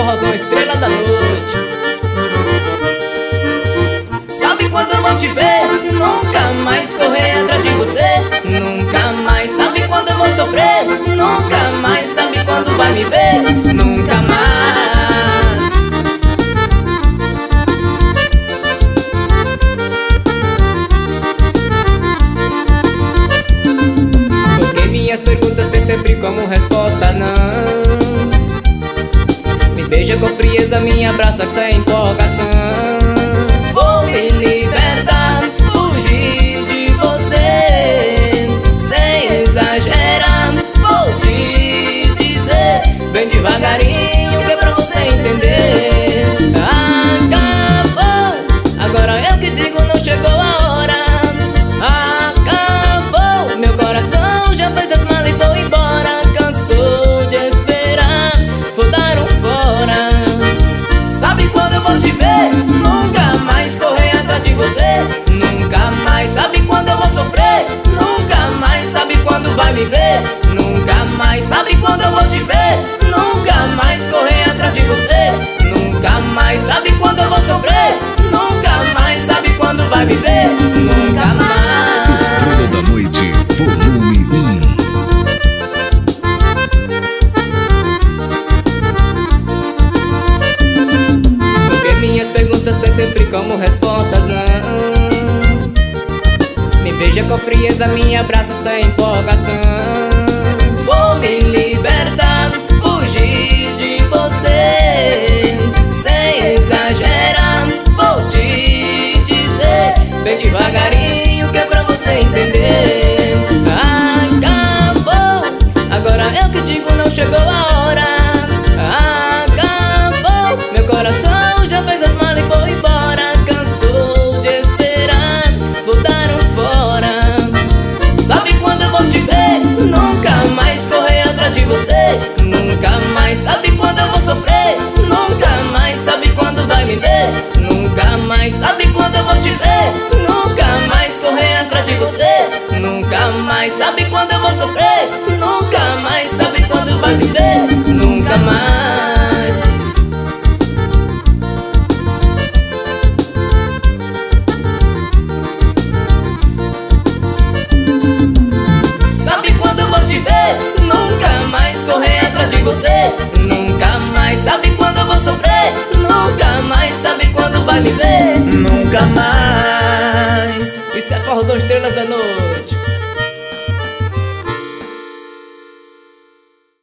forrozão, estrela da noite. Sabe quando eu vou te ver? Nunca mais correr atrás de você. Nunca mais. Sabe quando eu vou sofrer? Nunca mais. Sabe quando vai me ver? Nunca mais. Porque minhas perguntas têm sempre como resposta não. Me beija com frieza, me abraça sem empolgação. Vou me libertar, fugir de você, sem exagerar. Vou te dizer bem devagarinho que é pra você entender. Acabou, agora eu que digo, não chegou a hora. Acabou, meu coração já fez as malas e foi embora. Cansou de esperar, vou dar um fora. Sabe quando eu vou te ver? Nunca mais correr atrás de você. Nunca mais. Sabe quando eu vou sofrer? Nunca mais. Sabe quando vai me ver? Nunca mais. Sabe quando eu vou te ver? Nunca mais correr atrás de você. Nunca mais. Sabe quando eu vou sofrer? Nunca mais. Sabe quando vai me ver? Nunca mais. Estrela da Noite, volume 1. Porque minhas perguntas têm sempre como respostas não. Me beija com frieza, me abraça sem empolgação. Vou me libertar, fugir de você, sem exagerar. Vou te dizer bem devagarinho que é pra você entender. Acabou, agora eu que digo, não chegou a hora. Acabou, meu coração já fez as malas e foi embora. Cansou de esperar, vou dar um fora. Sabe quando eu vou te ver? Nunca mais correr atrás de você. Nunca mais. Sabe quando eu vou sofrer? Nunca mais. Sabe quando vai me ver? Nunca mais. Sabe quando eu vou te ver? Nunca mais correr atrás de você. Nunca mais. Sabe quando eu vou sofrer? Nunca mais. Sabe quando vai me ver? Nunca mais. Sabe quando eu vou te ver? Nunca mais correr atrás de você.